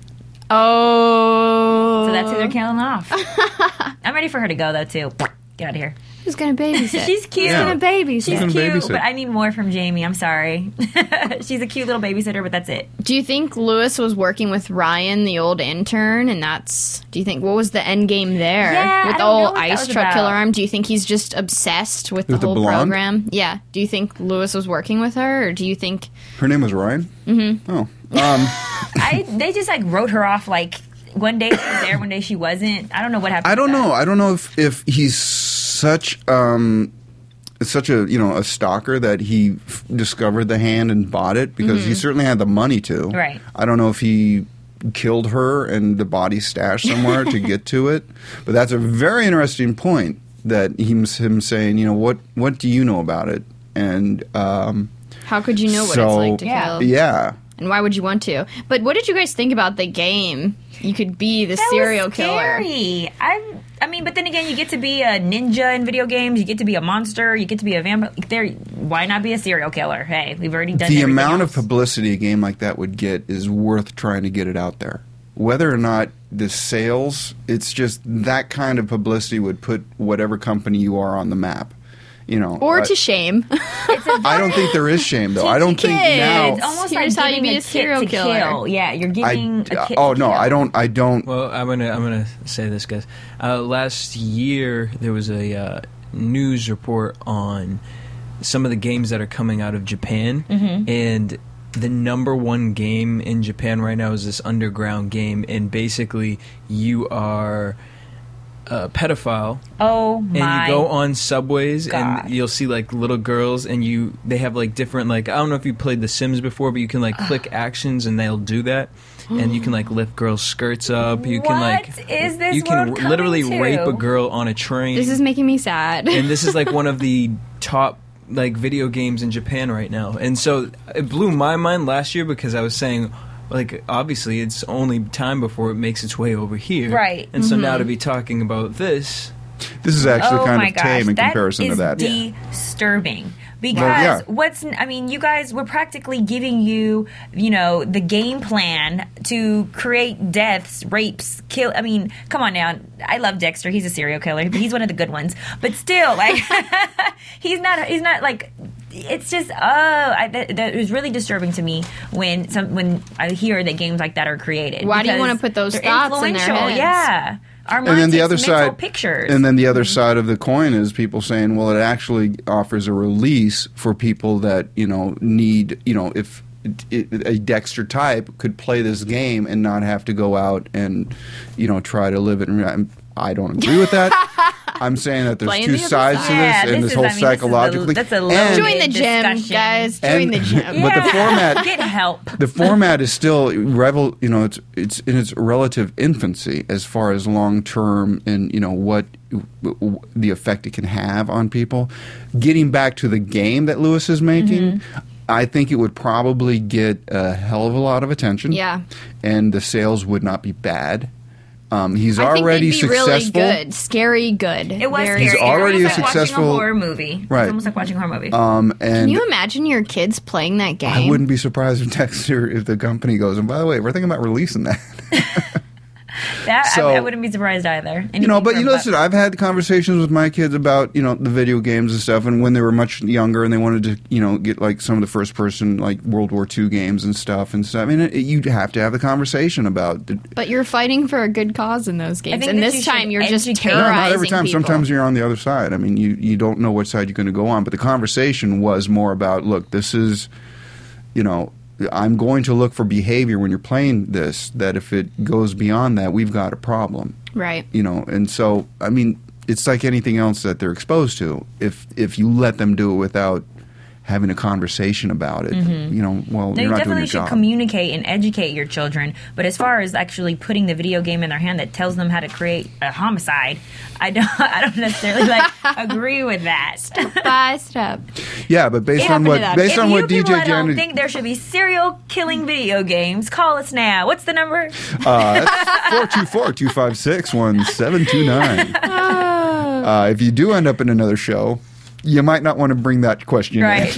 Oh, so that's who they're killing off. I'm ready for her to go though too. Get out of here. Who's gonna babysit? She's cute. Who's gonna babysit? She's cute, but I need more from Jamie. I'm sorry. She's a cute little babysitter, but that's it. Do you think Lewis was working with Ryan, the old intern, and do you think, what was the end game there? Yeah, with the whole ice truck killer arm? Do you think he's just obsessed with the whole program? Yeah. Do you think Lewis was working with her, or do you think... Her name was Ryan? Mm-hmm. Oh. They just like wrote her off like one day she was there, one day she wasn't. I don't know what happened. I don't know. I don't know if he's such a a stalker that he discovered the hand and bought it, because he certainly had the money to. Right. I don't know if he killed her and the body stashed somewhere to get to it, but that's a very interesting point that him saying, what do you know about it? And how could you know what it's like to kill? Yeah. And why would you want to? But what did you guys think about the game? You could be the serial killer. I mean, but then again, you get to be a ninja in video games. You get to be a monster. You get to be a vampire. Why not be a serial killer? Hey, we've already done the amount of publicity a game like that would get is worth trying to get it out there. Whether or not the sales, it's just that kind of publicity would put whatever company you are on the map. Or to shame. I don't think there is shame, though. I don't think now. It's almost like how you be a serial killer. Yeah, you're giving a kit. Oh no, I don't. Well, I'm gonna say this, guys. Last year there was a news report on some of the games that are coming out of Japan, and the number one game in Japan right now is this Underground game, and basically you are a pedophile. Oh my! And you go on subways God. and you'll see like little girls, and they have like different, like, I don't know if you played The Sims before, but you can like click actions and they'll do that. And you can like lift girls' skirts up. You can What is this you can world literally coming to? rape a girl on a train. This is making me sad. And this is like one of the top like video games in Japan right now. And so it blew my mind last year because I was saying, like, obviously it's only time before it makes its way over here. Right. And so now to be talking about this is actually kind of tame in comparison to that. Disturbing. Because you guys were practically giving you the game plan to create deaths, rapes, kill. I mean, come on now. I love Dexter. He's a serial killer, but he's one of the good ones. But still, like, he's not like. It's just that was really disturbing to me when I hear that games like that are created. Why do you want to put those thoughts in their heads? Yeah. Our mind and then the takes other mental side, pictures. And then the other side of the coin is people saying, well, it actually offers a release for people that need if a Dexter type could play this game and not have to go out and try to live it. I don't agree with that. I'm saying that there's two sides to this, and this whole psychologically. That's a join the gym, guys. Join the gym. But the format, get help. The format is still it's in its relative infancy as far as long term and what the effect it can have on people. Getting back to the game that Lewis is making. I think it would probably get a hell of a lot of attention. Yeah. And the sales would not be bad. He's I think already they'd be successful. Really good, scary good. It was Very scary. He's already it was a like successful watching a horror movie. Right. It's almost like watching a horror movie. And can you imagine your kids playing that game? I wouldn't be surprised if Dexter, if the company goes, and by the way, we're thinking about releasing that. I wouldn't be surprised either. Listen, I've had conversations with my kids about, the video games and stuff, and when they were much younger and they wanted to, get like some of the first person, like World War II games and stuff. I mean, you'd have to have the conversation about. But you're fighting for a good cause in those games, and this time you're just terrorizing No, not every time. people. Sometimes you're on the other side. I mean, you don't know what side you're going to go on, but the conversation was more about, look, this is, I'm going to look for behavior when you're playing this, that if it goes beyond that, we've got a problem. Right. And so, I mean, it's like anything else that they're exposed to. If you let them do it without having a conversation about it, you're not doing your job. You definitely should communicate and educate your children. But as far as actually putting the video game in their hand that tells them how to create a homicide, I don't necessarily agree with that. Step by step. Yeah, but based on what DJ Janet think there should be serial killing video games, call us now. What's the number? That's 424-256-1729. If you do end up in another show, you might not want to bring that question in.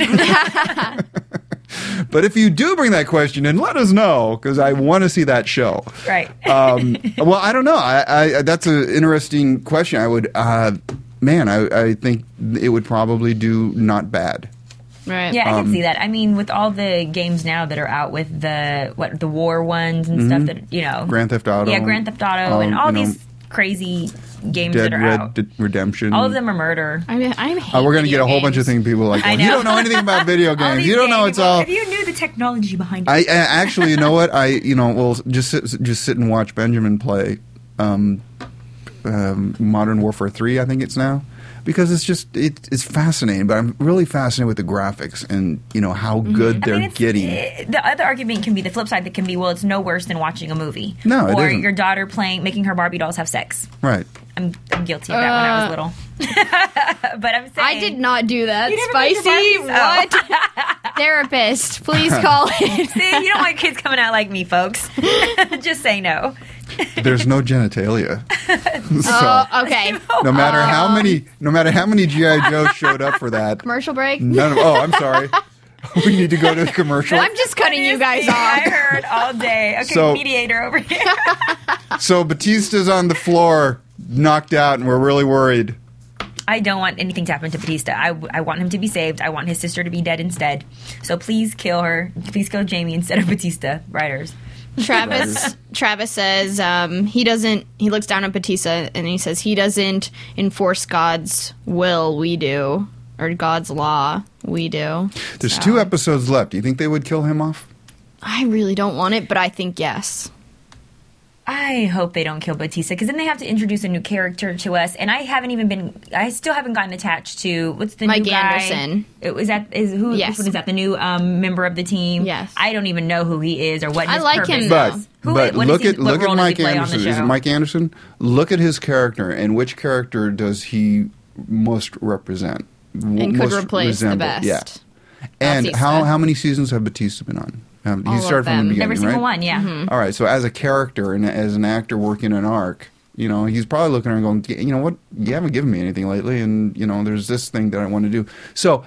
But if you do bring that question in, let us know, because I want to see that show. Right. Well, I don't know. I that's an interesting question. I would, I think it would probably do not bad. Right. Yeah, I can see that. I mean, with all the games now that are out with the war ones and stuff that, Grand Theft Auto. Yeah, Grand Theft Auto and all these crazy games Dead that are out. Redemption. All of them are murder. I hate we're going to get a whole games. bunch of things people are like, you don't know anything about video games. You don't know it's all. If you knew the technology behind it. I actually, you know what? We'll just sit and watch Benjamin play Modern Warfare 3, I think it's now. Because it's fascinating, but I'm really fascinated with the graphics and how good they're getting. The other argument can be the flip side. That can be, well, it's no worse than watching a movie. No, it or isn't. Your daughter making her Barbie dolls have sex. Right. I'm guilty of that when I was little. But I'm saying I did not do that. You never Spicy. made your Barbies? What? Therapist, please call in. See, you don't want kids coming out like me, folks. Just say no. There's no genitalia. Okay. No matter how many G.I. Joe showed up for that. Commercial break? I'm sorry. We need to go to a commercial. I'm just cutting you guys off. I heard all day. Okay, mediator over here. So Batista's on the floor, knocked out, and we're really worried. I don't want anything to happen to Batista. I want him to be saved. I want his sister to be dead instead. So please kill her. Please kill Jamie instead of Batista. Writers. Travis says he looks down at Batista and he says he doesn't enforce God's will, we do, or God's law, we do. There's 2 episodes left. Do you think they would kill him off? I really don't want it, but I think yes. I hope they don't kill Batista, because then they have to introduce a new character to us, and I still haven't gotten attached to, what's the Mike new guy? Anderson. Which one is that, the new member of the team? Yes. I don't even know who he is or what his like purpose him, is. But look at Mike Anderson. Is it Mike Anderson? Look at his character, and which character does he most represent? And could replace the best. Yeah. And how many seasons have Batista been on? He started from the beginning, every single right? one, yeah. Mm-hmm. All right, so as a character and as an actor working an arc, he's probably looking around and going, you know what, you haven't given me anything lately, and, there's this thing that I want to do. So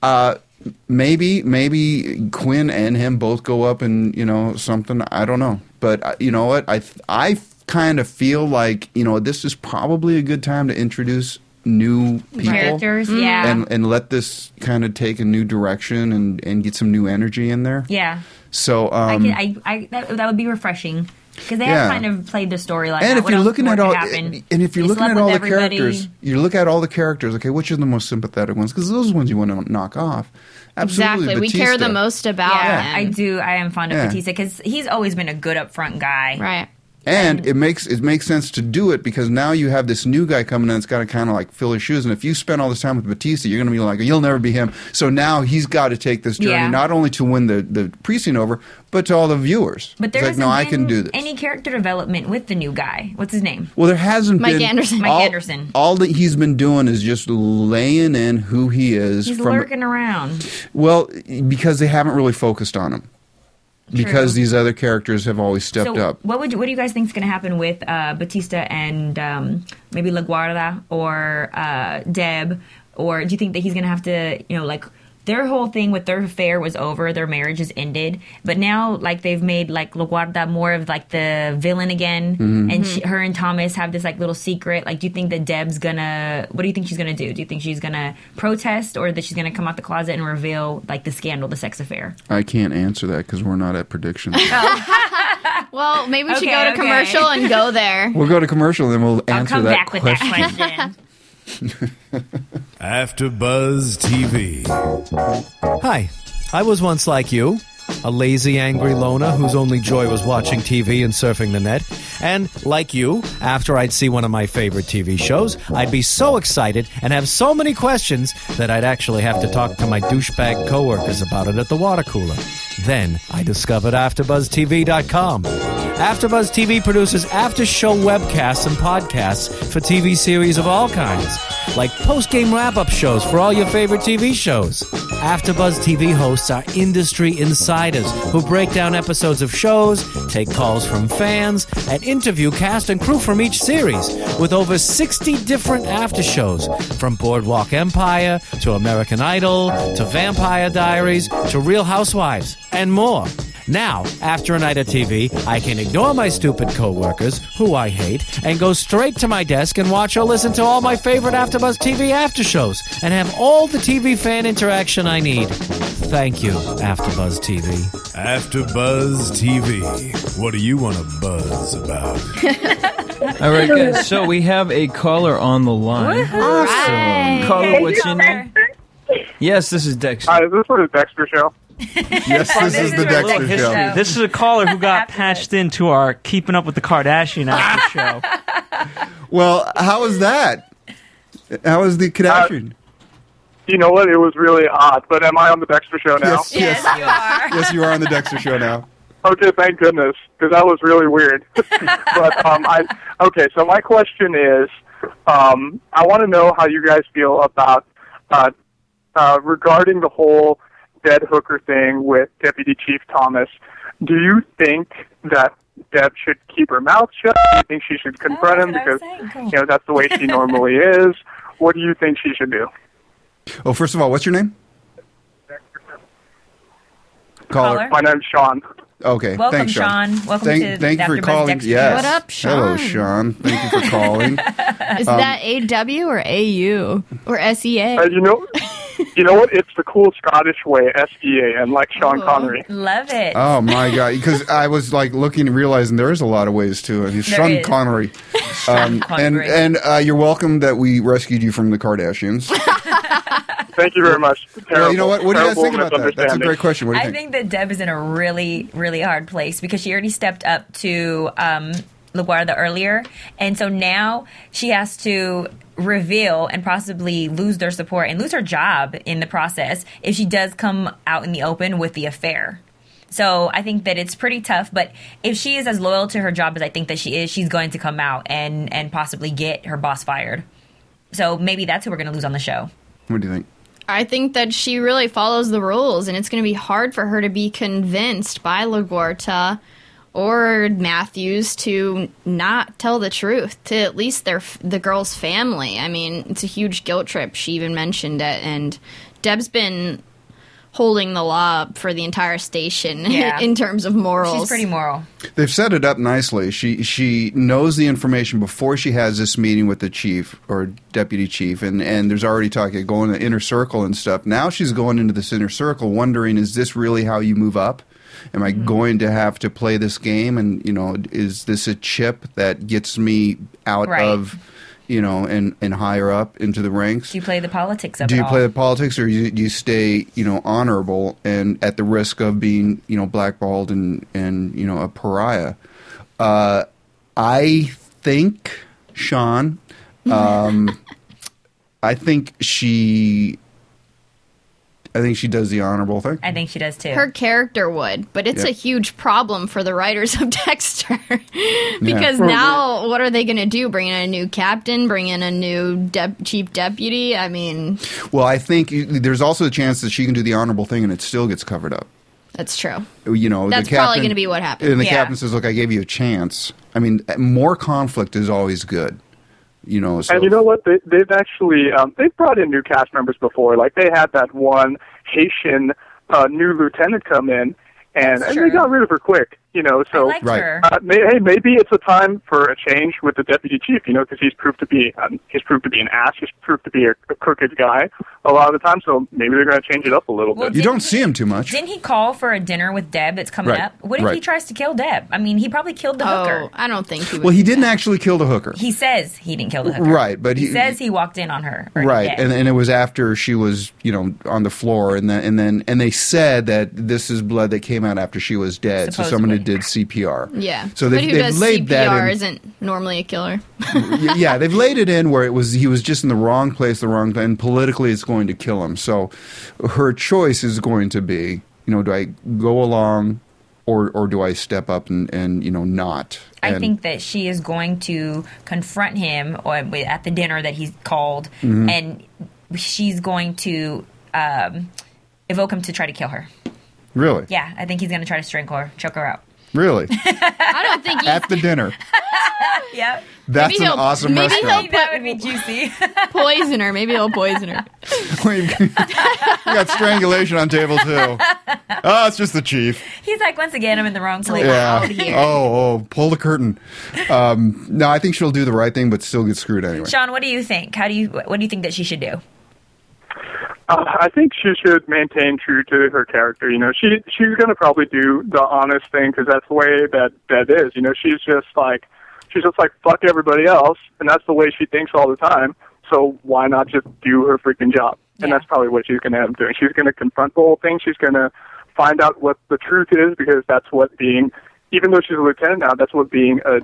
maybe Quinn and him both go up and, something, I don't know. But you know what, I kind of feel like, this is probably a good time to introduce new people, characters, and let this kind of take a new direction and get some new energy in there. Yeah. So that would be refreshing, because they have kind of played the storyline. And if you're looking at all the characters, you look at all the characters. Okay, which are the most sympathetic ones? Because those are the ones you want to knock off. Absolutely, exactly. Batista. We care the most about him. I do. I am fond of Batista, because he's always been a good upfront guy. Right. And it makes sense to do it, because now you have this new guy coming in that's got to kind of like fill his shoes. And if you spend all this time with Batista, you're going to be like, you'll never be him. So now he's got to take this journey, not only to win the precinct over, but to all the viewers. But there isn't I can do this. Any character development with the new guy. What's his name? Well, there hasn't been. Mike Anderson. All that he's been doing is just laying in who he is. He's lurking around. Well, because they haven't really focused on him. Because these other characters have always stepped up. What do you guys think is going to happen with Batista and maybe LaGuardia or Deb? Or do you think that he's going to have to, their whole thing with their affair was over, their marriage is ended, but now they've made LaGuardia more of the villain again, and her and Thomas have this little secret. Do you think that Deb's gonna? What do you think she's gonna do? Do you think she's gonna protest, or that she's gonna come out the closet and reveal the scandal, the sex affair? I can't answer that because we're not at predictions. Well, maybe we should go to commercial and go there. We'll go to commercial, and then we'll answer that question. I'll come back with that question. AfterBuzz TV. Hi, I was once like you, a lazy, angry loner whose only joy was watching TV and surfing the net. And like you, after I'd see one of my favorite TV shows, I'd be so excited and have so many questions that I'd actually have to talk to my douchebag coworkers about it at the water cooler. Then I discovered AfterBuzzTV.com. AfterBuzz TV produces after-show webcasts and podcasts for TV series of all kinds, like post-game wrap-up shows for all your favorite TV shows. AfterBuzz TV hosts are industry insiders who break down episodes of shows, take calls from fans, and interview cast and crew from each series, with over 60 different after-shows, from Boardwalk Empire to American Idol to Vampire Diaries to Real Housewives, and more. Now, after a night of TV, I can ignore my stupid coworkers, who I hate, and go straight to my desk and watch or listen to all my favorite AfterBuzz TV after shows, and have all the TV fan interaction I need. Thank you, AfterBuzz TV. AfterBuzz TV. What do you want to buzz about? All right, guys. So we have a caller on the line. Awesome. Caller, what's your name? Yes, this is Dexter. Hi, is this for the Dexter Show? Yes, this is the Dexter Show. This is a caller who got patched into our Keeping Up with the Kardashians after show. Well, how was that? How was the Kardashian? You know what? It was really odd. But am I on the Dexter Show now? Yes, you are. Yes, you are on the Dexter Show now. Okay, thank goodness, because that was really weird. But okay. So my question is, I want to know how you guys feel about regarding the whole dead hooker thing with Deputy Chief Thomas. Do you think that Deb should keep her mouth shut? Do you think she should confront him because that's the way she normally is? What do you think she should do? Oh, first of all, what's your name? Caller. My name's Sean. Okay, welcome, thanks, Sean. Welcome to thank you for calling. Dexter. Yes. What up, Sean? Hello, Sean. Thank you for calling. Is that AW or AU or SEA? You know, You know what? It's the cool Scottish way, SEAN, like Sean Connery. Love it. Oh, my God. Because I was like looking and realizing there is a lot of ways to it. He's Sean Connery. And you're welcome that we rescued you from the Kardashians. Thank you very much. Well, you know what? What do you guys think about that? That's a great question. What do you think? I think that Deb is in a really, really hard place because she already stepped up to LaGuardia earlier. And so now she has to reveal and possibly lose their support and lose her job in the process if she does come out in the open with the affair. So I think that it's pretty tough, but if she is as loyal to her job as I think that she is, she's going to come out and possibly get her boss fired. So maybe that's who we're going to lose on the show. What do you think? I think that she really follows the rules, and it's going to be hard for her to be convinced by LaGuardia or Matthews to not tell the truth to at least the girl's family. I mean, it's a huge guilt trip. She even mentioned it, and Deb's been holding the law for the entire station in terms of morals. She's pretty moral. They've set it up nicely. She knows the information before she has this meeting with the chief or deputy chief, and there's already talk of going to the inner circle and stuff. Now she's going into this inner circle wondering, is this really how you move up? Am I going to have to play this game? And, you know, is this a chip that gets me out of, you know, and higher up into the ranks? Do you play the politics of it Do you all? play the politics, or do you stay, you know, honorable and at the risk of being, you know, blackballed and you know, a pariah? I think, Sean, I think she does the honorable thing. I think she does too. Her character would, but it's a huge problem for the writers of Dexter because now what are they going to do? Bring in a new captain? Bring in a new chief deputy? I mean, well, I think there's also a chance that she can do the honorable thing and it still gets covered up. That's true. You know, that's probably going to be what happens. And the captain says, "Look, I gave you a chance." I mean, more conflict is always good. You know, so. And you know what? They've actually they've brought in new cast members before. Like they had that one Haitian new lieutenant come in, and they got rid of her quick. You know, so I liked her. Maybe it's a time for a change with the deputy chief. You know, because he's proved to be an ass. He's proved to be a crooked guy a lot of the time. So maybe they're going to change it up a little bit. You don't see him too much. Didn't he call for a dinner with Deb that's coming up? What if he tries to kill Deb? I mean, he probably killed the hooker. I don't think he would. Well, he didn't actually kill the hooker. He says he didn't kill the hooker. Right, but he says he walked in on her. Right, and it was after she was, you know, on the floor, and they said that this is blood that came out after she was dead. Supposedly. So someone had did CPR. Yeah. So but who does laid CPR that in. Isn't normally a killer. Yeah, they've laid it in where he was just in the wrong place, and politically it's going to kill him. So her choice is going to be, you know, do I go along or do I step up and you know, not? I think that she is going to confront him at the dinner that he's called, and she's going to evoke him to try to kill her. Really? Yeah, I think he's going to try to strangle her, choke her out. Really? I don't think at the dinner. Yep. That's an awesome restaurant. That would be juicy. Poison her. Maybe he'll poison her. We got strangulation on table 2. Oh, it's just the chief. He's like, once again, I'm in the wrong place. Yeah. Oh, pull the curtain. No, I think she'll do the right thing, but still get screwed anyway. Sean, what do you think? What do you think that she should do? I think she should maintain true to her character. You know, she's going to probably do the honest thing because that's the way that is. You know, she's just like fuck everybody else, and that's the way she thinks all the time. So why not just do her freaking job? And that's probably what she's going to end up doing. She's going to confront the whole thing. She's going to find out what the truth is because that's what being, even though she's a lieutenant now, that's what being a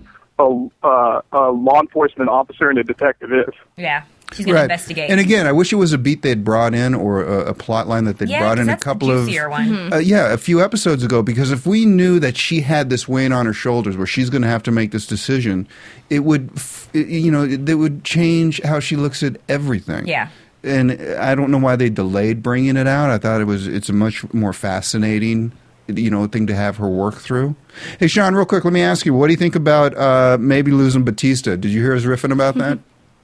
law enforcement officer and a detective is. Yeah. She's going to investigate. And again, I wish it was a beat they'd brought in or a plot line that they'd brought in a couple of... one. a few episodes ago, because if we knew that she had this weight on her shoulders where she's going to have to make this decision, it would, they would change how she looks at everything. Yeah. And I don't know why they delayed bringing it out. I thought it's a much more fascinating, thing to have her work through. Hey, Sean, real quick, let me ask you, what do you think about maybe losing Batista? Did you hear us riffing about that?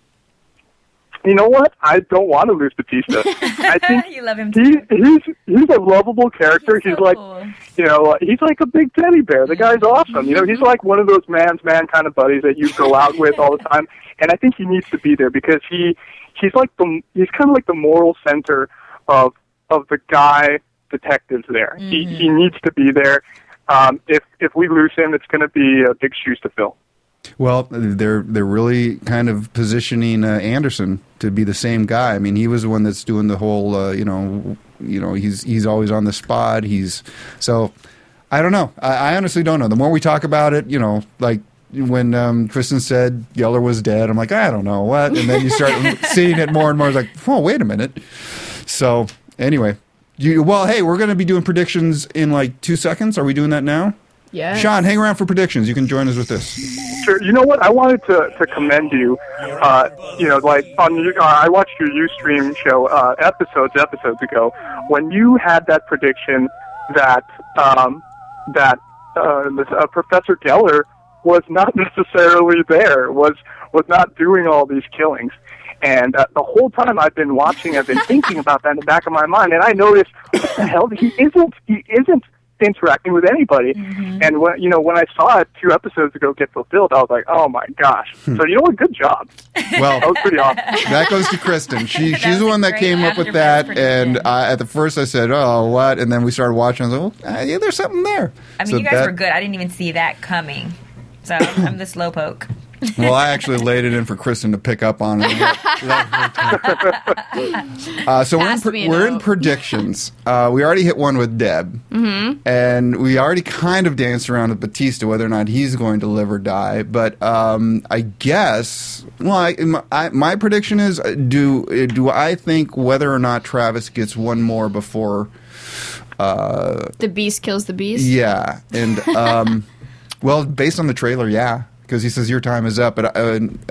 You know what? I don't want to lose Batista. I think you love him too. He's a lovable character. He's like, cool. He's like a big teddy bear. The guy's awesome. He's like one of those man's man kind of buddies that you go out with all the time. And I think he needs to be there because he's kind of like the moral center of the guy detectives there. Mm-hmm. He needs to be there. If we lose him, it's going to be big shoes to fill. Well, they're really kind of positioning Anderson to be the same guy. I mean, he was the one that's doing the whole, he's always on the spot. So I don't know. I honestly don't know. The more we talk about it, like when Kristen said Yeller was dead, I'm like, I don't know what. And then you start seeing it more and more. It's like, oh, wait a minute. So anyway, hey, we're going to be doing predictions in like 2 seconds. Are we doing that now? Yeah. Sean, hang around for predictions. You can join us with this. Sure. You know what? I wanted to commend you. Like I watched your Ustream show episodes ago when you had that prediction that Professor Geller was not necessarily there, was not doing all these killings. And the whole time I've been watching, I've been thinking about that in the back of my mind, and I noticed, what the hell? He isn't interacting with anybody. Mm-hmm. And when I saw it 2 episodes ago get fulfilled, I was like, oh my gosh. So you know what? Good job. Well, that was pretty awesome. That goes to Kristen. She's the one that came up with that. And at the first I said, oh, what? And then we started watching. I was like, well, yeah, there's something there. I mean, you guys were good. I didn't even see that coming. So I'm the slowpoke. Well, I actually laid it in for Kristen to pick up on it. So we're in predictions. We already hit one with Deb. Mm-hmm. And we already kind of danced around with Batista, whether or not he's going to live or die. But I guess, my prediction is, do I think whether or not Travis gets one more before... the Beast kills the Beast? Yeah. And, well, based on the trailer, yeah. Because he says your time is up, but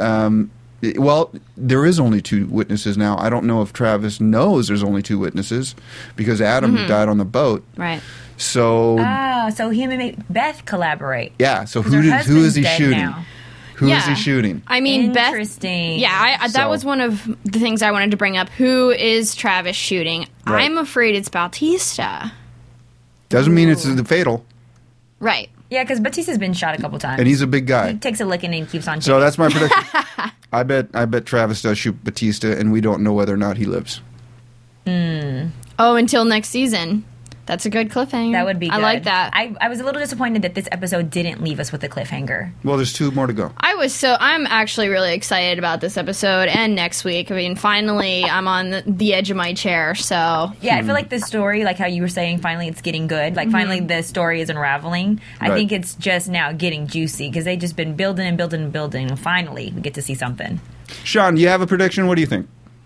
there is only 2 witnesses now. I don't know if Travis knows there's only 2 witnesses because Adam died on the boat. Right. So him and Beth collaborate. Yeah. So who is he shooting? Now. Who is he shooting? I mean, interesting. Beth. That was one of the things I wanted to bring up. Who is Travis shooting? Right. I'm afraid it's Bautista. Doesn't mean it's fatal. Right. Yeah, because Batista's been shot a couple times. And he's a big guy. He takes a licking and keeps on shooting. So that's my prediction. I bet Travis does shoot Batista, and we don't know whether or not he lives. Oh, until next season. That's a good cliffhanger. That would be good. I like that. I was a little disappointed that this episode didn't leave us with a cliffhanger. Well, there's 2 more to go. I'm actually really excited about this episode and next week. I mean, finally, I'm on the edge of my chair, so... Yeah, I feel like the story, like how you were saying, finally it's getting good. Like, finally the story is unraveling. I think it's just now getting juicy, because they've just been building and building and building, and finally we get to see something. Sean, do you have a prediction? What do you think?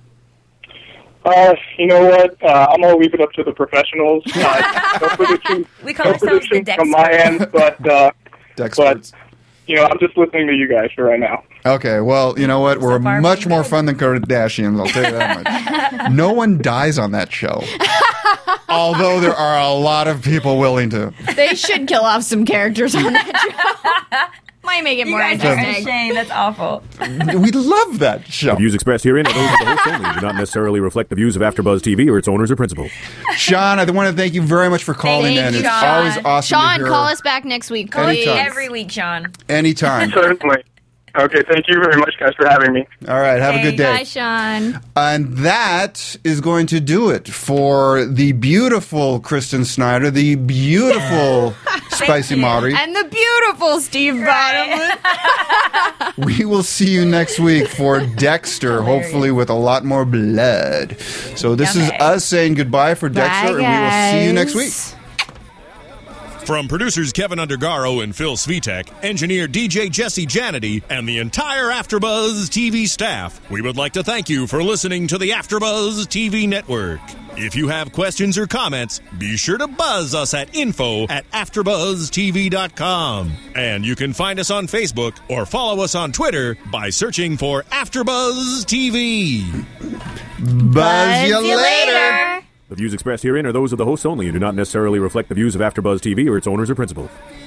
You know what? I'm going to leave it up to the professionals. We call ourselves the Dexter. From my end, but Dexperts. I'm just listening to you guys for right now. Okay, well, you know what? We're much more fun than Kardashians, I'll tell you that much. No one dies on that show. Although there are a lot of people willing to. They should kill off some characters on that show. Might make it more interesting. Shane, that's awful. We love that show. The views expressed herein are those of the host only, do not necessarily reflect the views of AfterBuzz TV or its owners or principals. Sean, I want to thank you very much for calling in. It's always awesome Sean, to hear. call us back next week. Call me every week, Sean. Anytime. Certainly. Okay, thank you very much, guys, for having me. All right, have a good day. Bye, Sean. And that is going to do it for the beautiful Kristen Snyder, the beautiful Spicy Maori, and the beautiful Steve Bottomless. We will see you next week for Dexter, hopefully with a lot more blood. So this is us saying goodbye for Dexter, and we will see you next week. From producers Kevin Undergaro and Phil Svitek, engineer DJ Jesse Janity, and the entire AfterBuzz TV staff, we would like to thank you for listening to the AfterBuzz TV network. If you have questions or comments, be sure to buzz us at info@AfterBuzzTV.com. And you can find us on Facebook or follow us on Twitter by searching for AfterBuzz TV. Buzz you later. The views expressed herein are those of the hosts only and do not necessarily reflect the views of AfterBuzz TV or its owners or principals.